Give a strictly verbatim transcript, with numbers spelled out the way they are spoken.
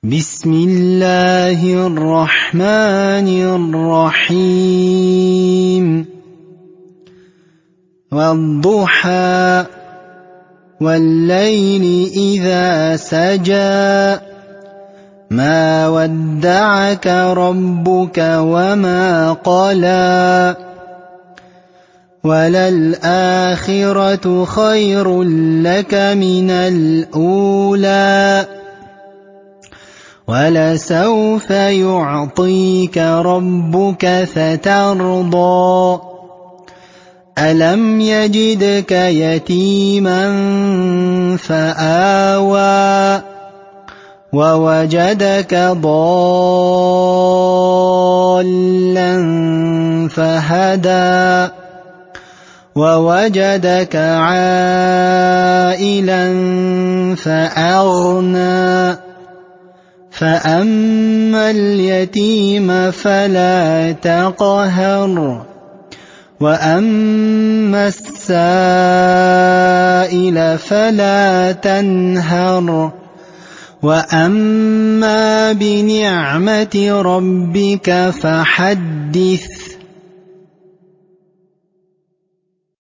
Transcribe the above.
بسم الله الرحمن الرحيم والضحى والليل إذا سجى ما ودعك ربك وما قلى وللآخرة خير لك من الأولى ولسوف يعطيك ربك فترضى ألم يجدك يتيما فآوى ووجدك ضالا فهدى ووجدك عائلا فأغنى فأما اليتيم فلا تقهر وأما السائل فلا تنهر وأما بنعمة ربك فحدث